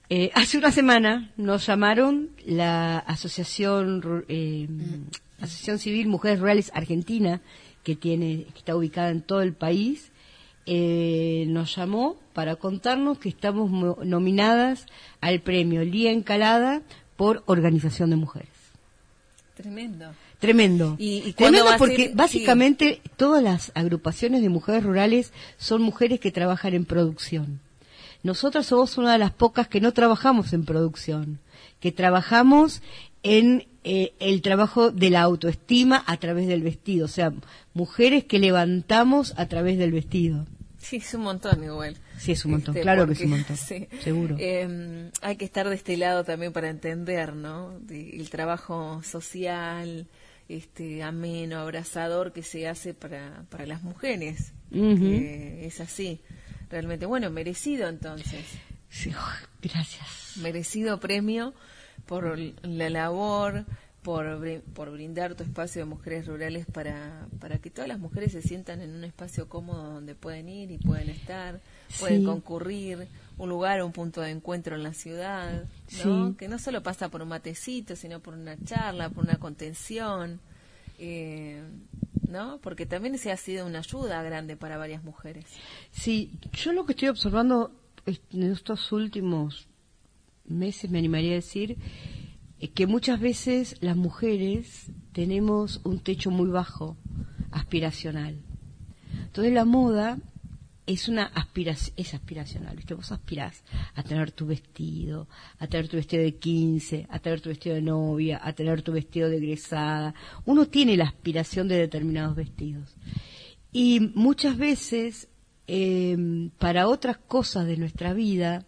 Hace una semana nos llamaron la Asociación Civil Mujeres Rurales Argentina, que está ubicada en todo el país. Nos llamó para contarnos que estamos nominadas al premio Lía Encalada por Organización de Mujeres. Tremendo. ¿Y tremendo porque básicamente todas las agrupaciones de mujeres rurales son mujeres que trabajan en producción. Nosotras somos una de las pocas que no trabajamos en producción, que trabajamos en el trabajo de la autoestima a través del vestido, o sea, mujeres que levantamos a través del vestido. Sí, es un montón igual. Sí, es un montón, claro porque, que es un montón, sí. Seguro. Hay que estar de este lado también para entender, ¿no? El trabajo social, ameno, abrazador que se hace para las mujeres. Que es así. Realmente, bueno, merecido entonces. Sí, gracias. Merecido premio por la labor, por brindar tu espacio de mujeres rurales para que todas las mujeres se sientan en un espacio cómodo donde pueden ir y pueden estar, pueden concurrir, un lugar, un punto de encuentro en la ciudad, ¿no? Sí. Que no solo pasa por un matecito, sino por una charla, por una contención, ¿no? Porque también se ha sido una ayuda grande para varias mujeres. Sí, yo lo que estoy observando en estos últimos meses, me animaría a decir, que muchas veces las mujeres tenemos un techo muy bajo, aspiracional. Entonces la moda es aspiracional, ¿viste? Vos aspirás a tener tu vestido, a tener tu vestido de 15, a tener tu vestido de novia, a tener tu vestido de egresada. Uno tiene la aspiración de determinados vestidos. Y muchas veces, para otras cosas de nuestra vida,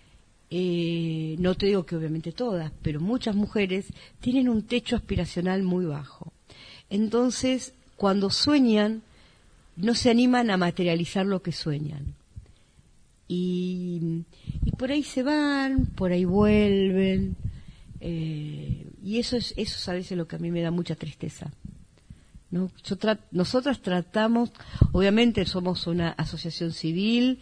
no te digo que obviamente todas, pero muchas mujeres tienen un techo aspiracional muy bajo. Entonces, cuando sueñan, no se animan a materializar lo que sueñan. Y por ahí se van, por ahí vuelven, y eso es a veces lo que a mí me da mucha tristeza, ¿no? Nosotras tratamos, obviamente somos una asociación civil,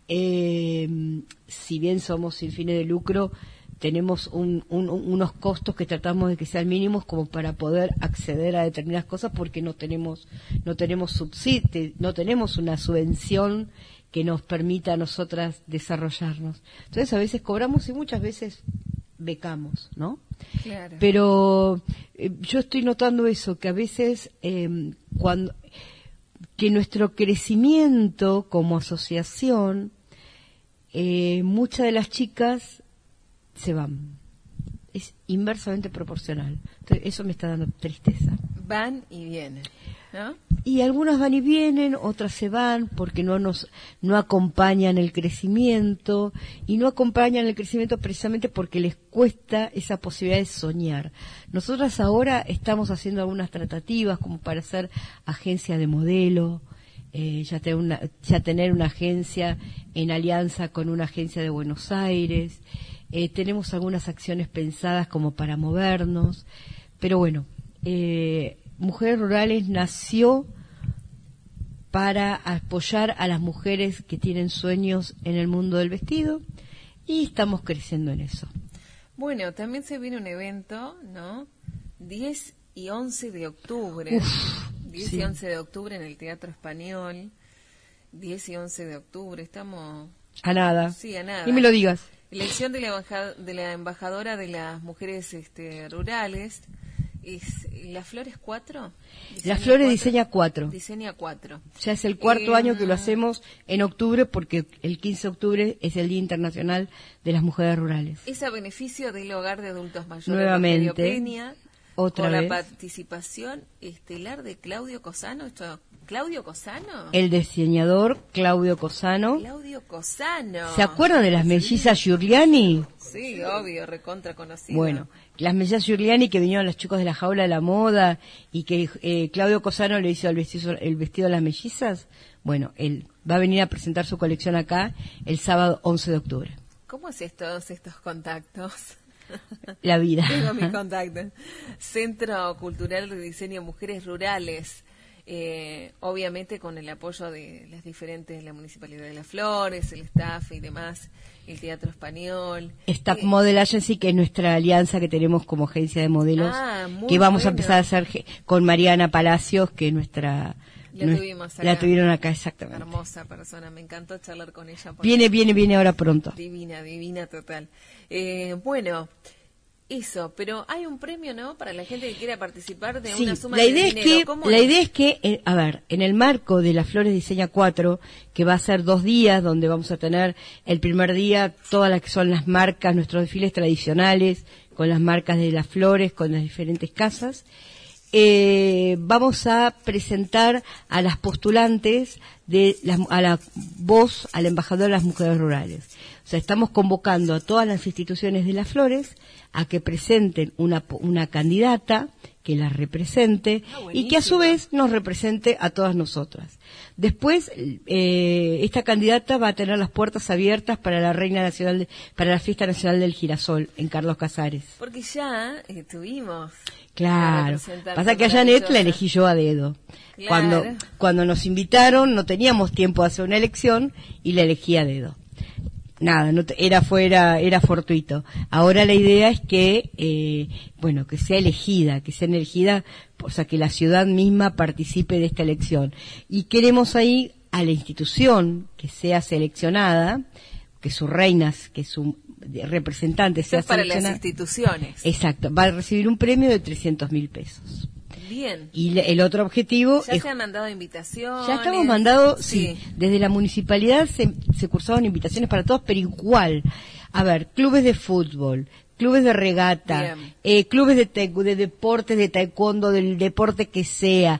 si bien somos sin fines de lucro, tenemos unos costos que tratamos de que sean mínimos como para poder acceder a determinadas cosas, porque no tenemos subsidio, no tenemos una subvención que nos permita a nosotras desarrollarnos. Entonces a veces cobramos y muchas veces becamos, ¿no? Claro. Pero yo estoy notando eso, que a veces que nuestro crecimiento como asociación, muchas de las chicas se van. Es inversamente proporcional. Entonces, eso me está dando tristeza. Van y vienen, ¿no? Y algunas van y vienen, otras se van porque no acompañan el crecimiento, y no acompañan el crecimiento precisamente porque les cuesta esa posibilidad de soñar. Nosotras ahora estamos haciendo algunas tratativas como para hacer agencia de modelo, ya tener una agencia en alianza con una agencia de Buenos Aires. Tenemos algunas acciones pensadas como para movernos, pero bueno, Mujeres Rurales nació para apoyar a las mujeres que tienen sueños en el mundo del vestido, y estamos creciendo en eso. Bueno, también se viene un evento, ¿no? 10 y 11 de octubre. 10 y 11 de octubre en el Teatro Español. 10 y 11 de octubre, estamos... A nada. Sí, a nada. Ni me lo digas. Elección de la embajadora de las mujeres rurales. ¿Las Flores 4? Las Flores Diseña 4. Diseña 4. Ya es el cuarto año que lo hacemos en octubre, porque el 15 de octubre es el Día Internacional de las Mujeres Rurales. Es a beneficio del Hogar de Adultos Mayores Nuevamente, de Peña, otra con vez. la participación estelar de Claudio Cosano. ¿Claudio Cosano? El diseñador Claudio Cosano. Claudio Cosano. ¿Se acuerdan de las mellizas Giuliani? Sí, obvio, recontra conocido. Bueno, las mellizas Giuliani, que vinieron los chicos de la Jaula de la Moda, y que Claudio Cosano le hizo el vestido a las mellizas. Bueno, él va a venir a presentar su colección acá el sábado 11 de octubre. ¿Cómo haces todos estos contactos? La vida. Tengo mis contactos. Centro Cultural de Diseño Mujeres Rurales. obviamente con el apoyo de las diferentes, la Municipalidad de Las Flores, el staff y demás, el Teatro Español. Staff Model Agency, que es nuestra alianza que tenemos como agencia de modelos, que vamos a empezar a hacer con Mariana Palacios, que es nuestra... La tuvieron acá, exactamente. Hermosa persona, me encantó charlar con ella. Viene ahora pronto. Divina total. Bueno, eso, pero hay un premio, ¿no? Para la gente que quiera participar de una suma de dinero. La idea es que, a ver, en el marco de Las Flores Diseña 4, que va a ser 2 días, donde vamos a tener el primer día todas las que son las marcas, nuestros desfiles tradicionales, con las marcas de Las Flores, con las diferentes casas, vamos a presentar a las postulantes a la voz, al embajador de las mujeres rurales. O sea, estamos convocando a todas las instituciones de Las Flores a que presenten una candidata que las represente y que a su vez nos represente a todas nosotras. Después, esta candidata va a tener las puertas abiertas para la para la Fiesta Nacional del Girasol en Carlos Casares. Porque ya tuvimos. Claro. Pasa que a Janet la elegí yo a dedo. Claro. Cuando nos invitaron no teníamos tiempo de hacer una elección y la elegí a dedo. Nada, era fortuito. Ahora la idea es que, que sea elegida, o sea, que la ciudad misma participe de esta elección. Y queremos ahí a la institución que sea seleccionada, que sus reinas, que su representante sea para seleccionada. Las instituciones. Exacto, va a recibir un premio de 300.000 pesos. Bien. Y el otro objetivo ¿Ya se han mandado invitaciones? Ya estamos mandando, sí. Desde la municipalidad se cursaban invitaciones para todos, pero igual. A ver, clubes de fútbol, clubes de regata, clubes de deportes, de taekwondo, del deporte que sea,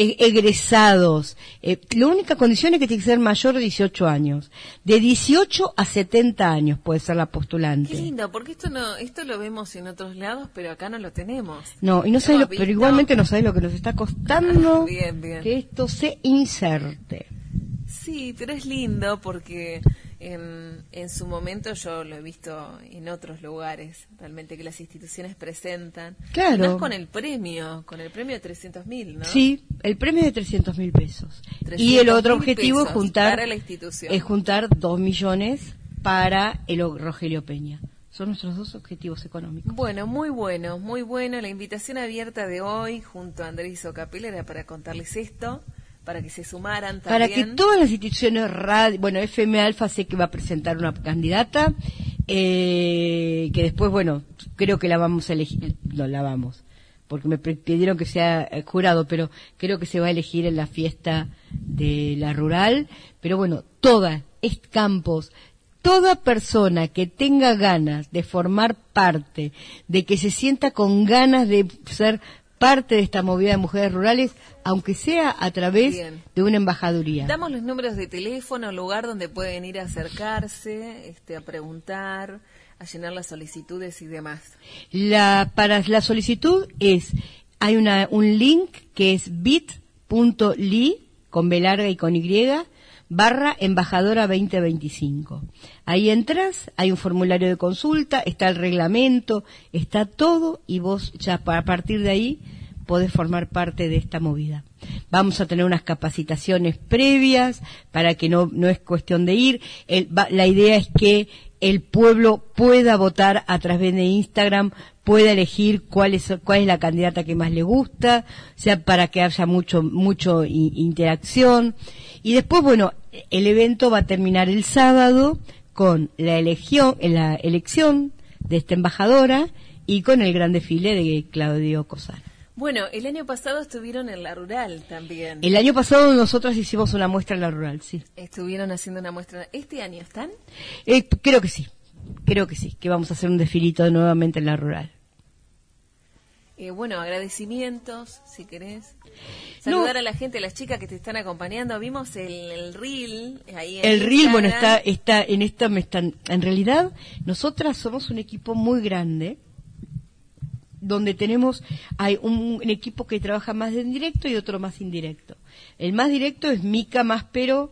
egresados. La única condición es que tiene que ser mayor de 18 años. De 18 a 70 años puede ser la postulante. Qué lindo, porque esto lo vemos en otros lados, pero acá no lo tenemos. No, y no sabes pero igualmente no sabes lo que nos está costando bien. Que esto se inserte. Sí, pero es lindo porque en su momento yo lo he visto en otros lugares, realmente que las instituciones presentan. Claro. Más con el premio de 300.000, ¿no? Sí, el premio de 300.000 pesos. Y el otro objetivo es para la institución. Es juntar 2 millones para el Rogelio Peña. Son nuestros 2 objetivos económicos. Bueno, muy bueno. La invitación abierta de hoy junto a Andrés Ocapel era para contarles esto, para que se sumaran también. Para que todas las instituciones FM Alfa sé que va a presentar una candidata, que después, creo que la vamos a elegir, porque me pidieron que sea jurado, pero creo que se va a elegir en la fiesta de la rural, pero Campos, toda persona que tenga ganas de formar parte, de que se sienta con ganas de ser parte de esta movida de mujeres rurales, aunque sea a través de una embajaduría. Damos los números de teléfono, lugar donde pueden ir a acercarse, a preguntar, a llenar las solicitudes y demás. Para la solicitud hay un link que es bit.ly con B larga y con Y /embajadora 2025. Ahí entras, hay un formulario de consulta, está el reglamento, está todo y vos ya a partir de ahí podés formar parte de esta movida. Vamos a tener unas capacitaciones previas para que no es cuestión de ir. La idea es que el pueblo pueda votar a través de Instagram, pueda elegir cuál es la candidata que más le gusta, o sea, para que haya mucho interacción. Y después, el evento va a terminar el sábado con la elección de esta embajadora y con el gran desfile de Claudio Cosar. Bueno, el año pasado estuvieron en la rural también. El año pasado nosotros hicimos una muestra en la rural, sí. Estuvieron haciendo una muestra. ¿Este año están? Creo que sí, que vamos a hacer un desfilito nuevamente en la rural. Agradecimientos, si querés. Saludar a la gente, a las chicas que te están acompañando. Vimos el reel ahí en Instagram. Reel, en realidad, nosotras somos un equipo muy grande, donde hay un equipo que trabaja más en directo y otro más indirecto. El más directo es Mica Maspero,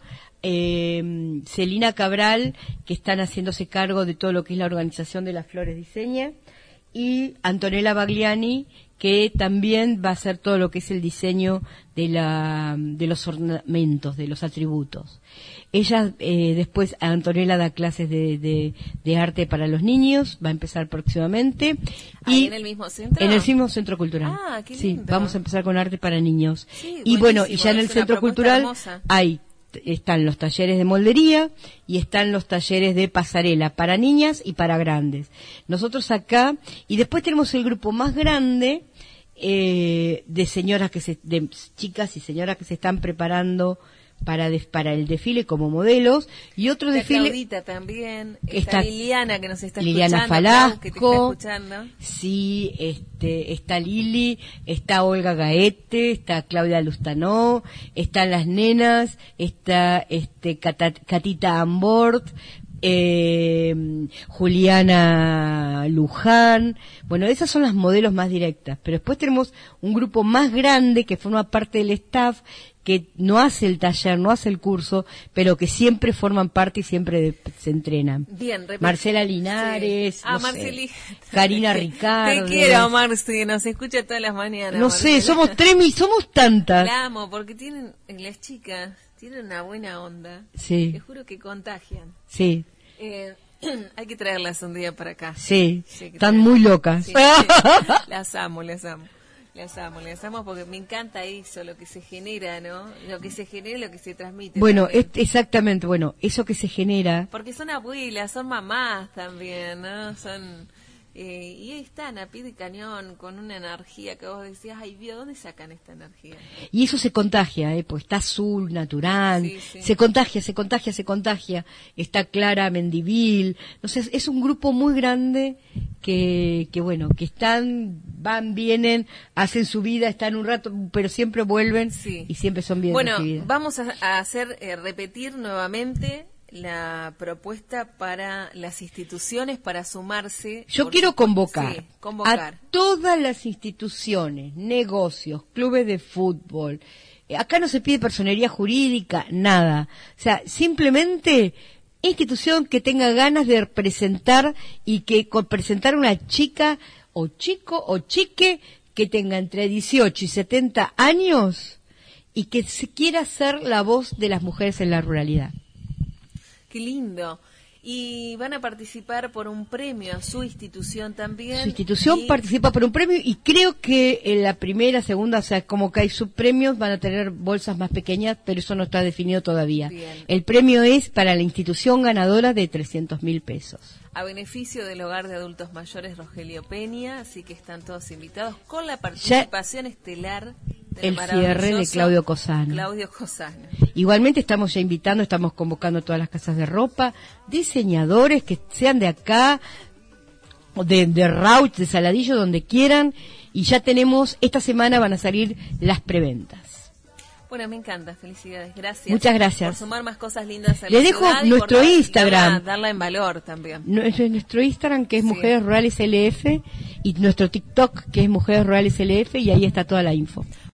Celina Cabral, que están haciéndose cargo de todo lo que es la organización de Las Flores Diseña, y Antonella Bagliani, que también va a hacer todo lo que es el diseño de los ornamentos, de los atributos. Ella, después, Antonella da clases de arte para los niños, va a empezar próximamente. ¿Ahí en el mismo centro? En el mismo centro cultural. Ah, qué sí, lindo. vamos a empezar con arte para niños. Sí, y bueno, y ya en el es una centro propuesta cultural hermosa. están los talleres de moldería y están los talleres de pasarela para niñas y para grandes. Nosotros acá, y después tenemos el grupo más grande de señoras de chicas y señoras que se están preparando para el desfile como modelos, y otro desfile Claudita también, está Liliana que nos está Liliana escuchando, Falasco, que te está escuchando. Sí, está Lili, está Olga Gaete, está Claudia Lustanó, están las nenas, está Catita Ambort, Juliana Luján. Bueno, esas son las modelos más directas, pero después tenemos un grupo más grande que forma parte del staff, que no hace el taller, no hace el curso, pero que siempre forman parte y siempre se entrenan. Bien, Marcela Linares, sí. Marceli, Karina Ricardo. Te quiero, Marci, nos escucha todas las mañanas. No Marcela. sé, somos somos tantas. La amo, porque las chicas tienen una buena onda. Sí. Te juro que contagian. Sí. Hay que traerlas un día para acá. Sí, están muy locas. Sí, Las amo porque me encanta eso, lo que se genera, ¿no? Lo que se genera y lo que se transmite. Bueno, exactamente, eso que se genera. Porque son abuelas, son mamás también, ¿no? Y ahí están a pie de cañón con una energía que vos decías, ay, ¿de dónde sacan esta energía? Y eso se contagia, pues está Azul, Naturán, sí. se contagia. Está Clara Mendivil, no sé, es un grupo muy grande que van, vienen, hacen su vida, están un rato, pero siempre vuelven y siempre son bien recibidas. Bueno, vamos a hacer, repetir nuevamente la propuesta para las instituciones para sumarse. Yo quiero convocar a todas las instituciones, negocios, clubes de fútbol. Acá no se pide personería jurídica, nada. O sea, simplemente institución que tenga ganas de presentar y que presentar una chica o chico o chique que tenga entre 18 y 70 años y que se quiera ser la voz de las mujeres en la ruralidad. Qué lindo. Y van a participar por un premio a su institución también. Su institución participa por un premio y creo que en la primera, segunda, o sea, como que hay subpremios, van a tener bolsas más pequeñas, pero eso no está definido todavía. Bien. El premio es para la institución ganadora de 300.000 pesos. A beneficio del Hogar de Adultos Mayores Rogelio Peña, así que están todos invitados con la participación estelar del el cierre de Claudio Cosano. Igualmente estamos convocando a todas las casas de ropa, diseñadores que sean de acá, de Rauch, de Saladillo, donde quieran, y ya tenemos, esta semana van a salir las preventas. Bueno, me encanta, felicidades, gracias. Muchas gracias. Por sumar más cosas lindas a la Le dejo ciudad nuestro Instagram. Darla en valor también. Nuestro Instagram, que es Mujeres Rurales LF, y nuestro TikTok, que es Mujeres Rurales LF, y ahí está toda la info.